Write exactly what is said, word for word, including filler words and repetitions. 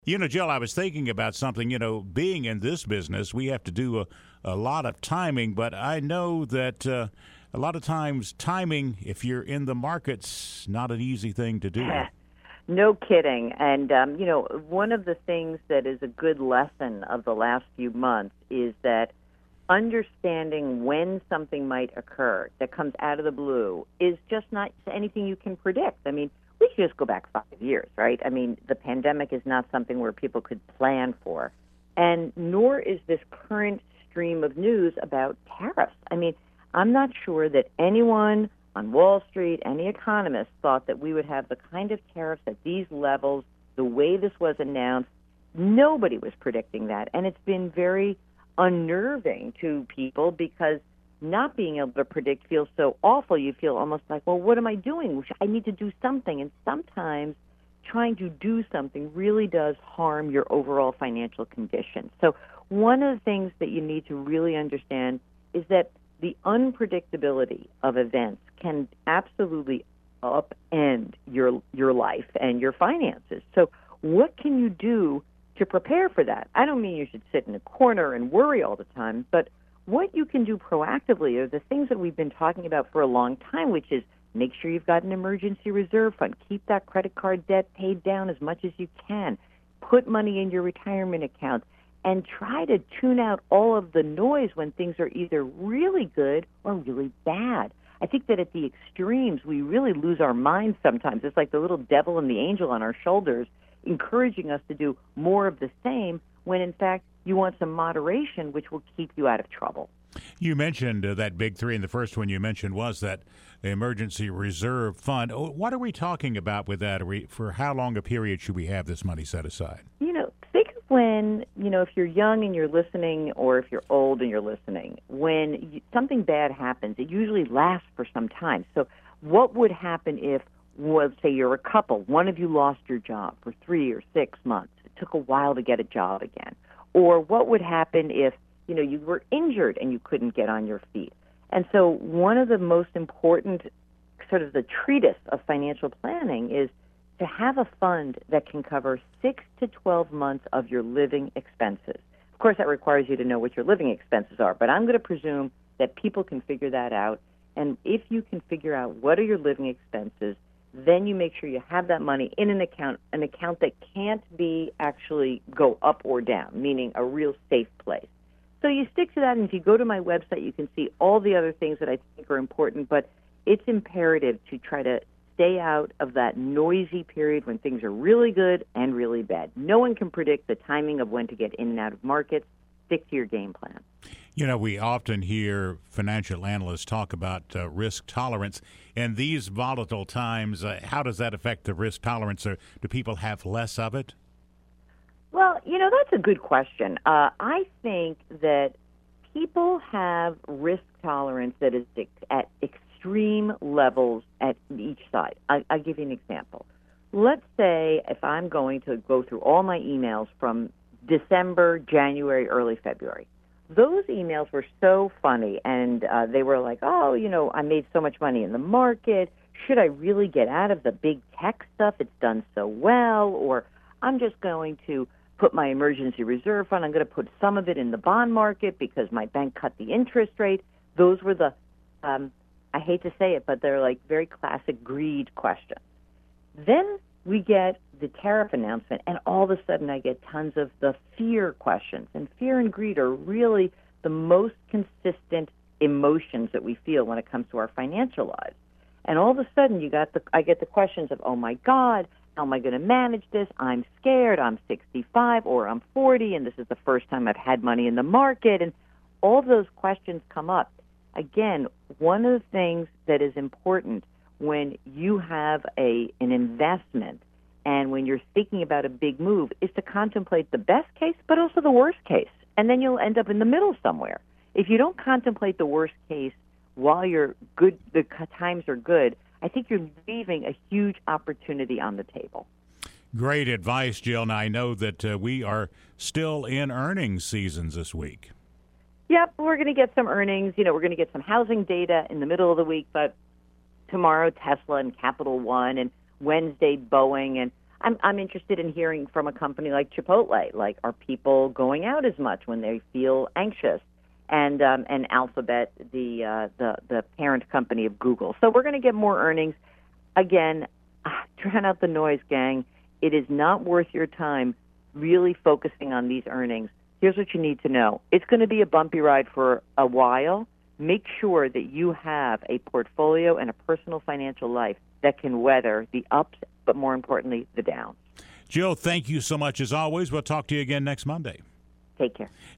You know, Jill, I was thinking about something. You know, being in this business, we have to do a, a lot of timing, but I know that uh, a lot of times timing, if you're in the market's not an easy thing to do. No kidding. And, um, you know, one of the things that is a good lesson of the last few months is that understanding when something might occur that comes out of the blue is just not anything you can predict. I mean, we should just go back five years, right? I mean, the pandemic is not something where people could plan for. And nor is this current stream of news about tariffs. I mean, I'm not sure that anyone on Wall Street, any economist, thought that we would have the kind of tariffs at these levels, the way this was announced. Nobody was predicting that. And it's been very unnerving to people because not being able to predict feels so awful. You feel almost like, well, what am I doing? I need to do something. And sometimes trying to do something really does harm your overall financial condition. So one of the things that you need to really understand is that the unpredictability of events can absolutely upend your your life and your finances. So what can you do to prepare for that? I don't mean you should sit in a corner and worry all the time, but what you can do proactively are the things that we've been talking about for a long time, which is make sure you've got an emergency reserve fund. Keep that credit card debt paid down as much as you can. Put money in your retirement accounts. And try to tune out all of the noise when things are either really good or really bad. I think that at the extremes, we really lose our minds sometimes. It's like the little devil and the angel on our shoulders encouraging us to do more of the same when, in fact, you want some moderation, which will keep you out of trouble. You mentioned uh, that big three, and the first one you mentioned was that emergency reserve fund. What are we talking about with that? Are we, for how long a period should we have this money set aside? You know, think of when, you know, if you're young and you're listening or if you're old and you're listening, when you, something bad happens, it usually lasts for some time. So what would happen if, well, say you're a couple, one of you lost your job for three or six months. It took a while to get a job again. Or what would happen if, you know, you were injured and you couldn't get on your feet. And so one of the most important sort of the treatise of financial planning is to have a fund that can cover six to twelve months of your living expenses. Of course, that requires you to know what your living expenses are, but I'm going to presume that people can figure that out. And if you can figure out what are your living expenses, then you make sure you have that money in an account, an account that can't be actually go up or down, meaning a real safe place. So you stick to that, and if you go to my website, you can see all the other things that I think are important, but it's imperative to try to stay out of that noisy period when things are really good and really bad. No one can predict the timing of when to get in and out of markets. Stick to your game plan. You know, we often hear financial analysts talk about uh, risk tolerance. In these volatile times, uh, how does that affect the risk tolerance? Or do people have less of it? Well, you know, that's a good question. Uh, I think that people have risk tolerance that is at extreme levels at each side. I, I'll give you an example. Let's say if I'm going to go through all my emails from December, January, early February. Those emails were so funny, and uh, they were like, oh, you know, I made so much money in the market. Should I really get out of the big tech stuff? It's done so well. Or I'm just going to put my emergency reserve fund. I'm going to put some of it in the bond market because my bank cut the interest rate. Those were the, um, I hate to say it, but they're like very classic greed questions. Then we get the tariff announcement, and all of a sudden I get tons of the fear questions. And fear and greed are really the most consistent emotions that we feel when it comes to our financial lives. And all of a sudden you got the, I get the questions of, oh my God, how am I going to manage this? I'm scared. I'm sixty-five or I'm forty, and this is the first time I've had money in the market. And all of those questions come up. Again, one of the things that is important when you have a an investment and when you're thinking about a big move is to contemplate the best case, but also the worst case. And then you'll end up in the middle somewhere. If you don't contemplate the worst case while you're good, the times are good, I think you're leaving a huge opportunity on the table. Great advice, Jill. Now, I know that uh, we are still in earnings seasons this week. Yep, we're going to get some earnings. You know, we're going to get some housing data in the middle of the week, but tomorrow Tesla and Capital One, and Wednesday Boeing, and I'm, I'm interested in hearing from a company like Chipotle. Like, are people going out as much when they feel anxious? And um, and Alphabet, the uh, the the parent company of Google. So we're going to get more earnings. Again, ah, drown out the noise, gang. It is not worth your time really focusing on these earnings. Here's what you need to know. It's going to be a bumpy ride for a while. Make sure that you have a portfolio and a personal financial life that can weather the ups, but more importantly, the downs. Jill, thank you so much as always. We'll talk to you again next Monday. Take care.